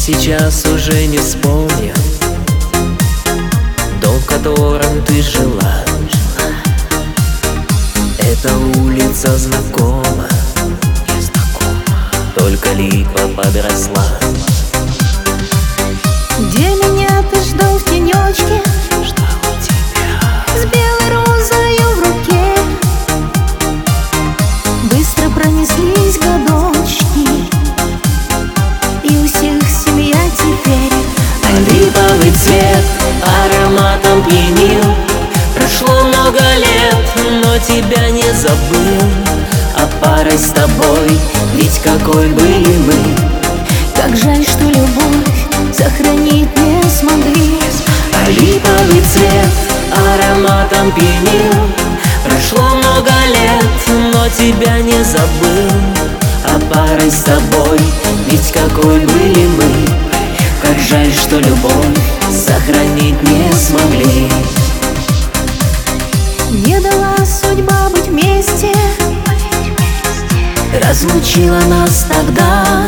сейчас уже не вспомню дом, в котором ты жила. Эта улица знакома, только липа подросла. Где меня ты ждал в тенечке? Ждал тебя с белой розою в руке. Быстро пронеслись годочки, и у всех семья теперь. а липовый цвет ароматом пьянил. Прошло много лет, но тебя не забыл. А парой с тобой, ведь какой были мы. Как жаль, что любовь сохранить не смогли. А липовый цвет ароматом пьянил. Прошло много лет, но тебя не забыл. А парой с тобой, ведь какой были мы. Как жаль, что любовь сохранить не смогли. Не дала судьба быть вместе, Разлучила нас тогда.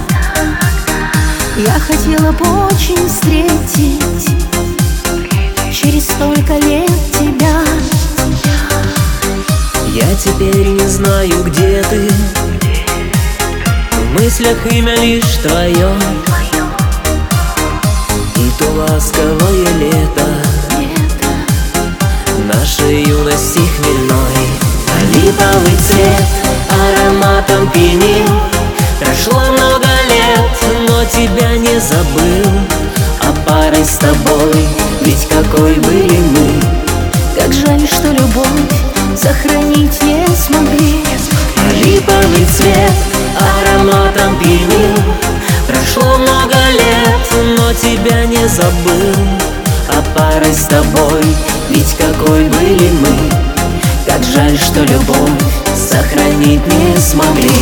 я хотела бы очень встретить через столько лет тебя. Я теперь не знаю, где ты. В мыслях имя лишь твое, и то ласковое лето нашей юности хмельной. А липовый цвет ароматом пьянил. Прошло много лет, но тебя не забыл. А парой с тобой, ведь какой были мы. Как жаль, что любовь сохранить не смогли. А липовый цвет ароматом пьянил. Прошло много лет, но тебя не забыл. А парой с тобой, ведь какой были мы. Как жаль, что любовь сохранить не смогли.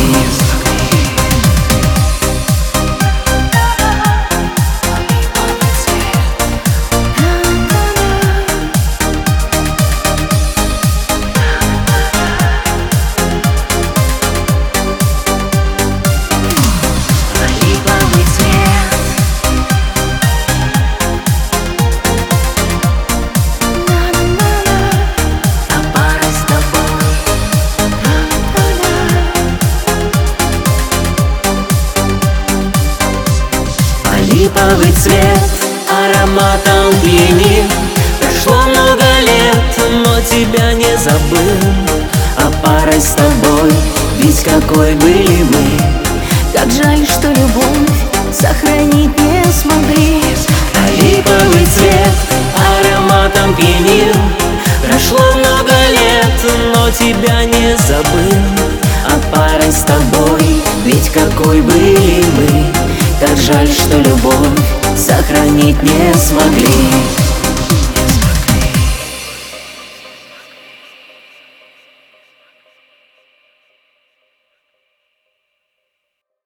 Липовый цвет ароматом пьянил. Прошло много лет, но тебя не забыл. А парой с тобой, ведь какой были мы. Как жаль, что любовь сохранить не смогли. А липовый цвет ароматом пьянил. Прошло много лет, но тебя не забыл. А парой с тобой, ведь какой были мы. Как жаль, что любовь сохранить не смогли.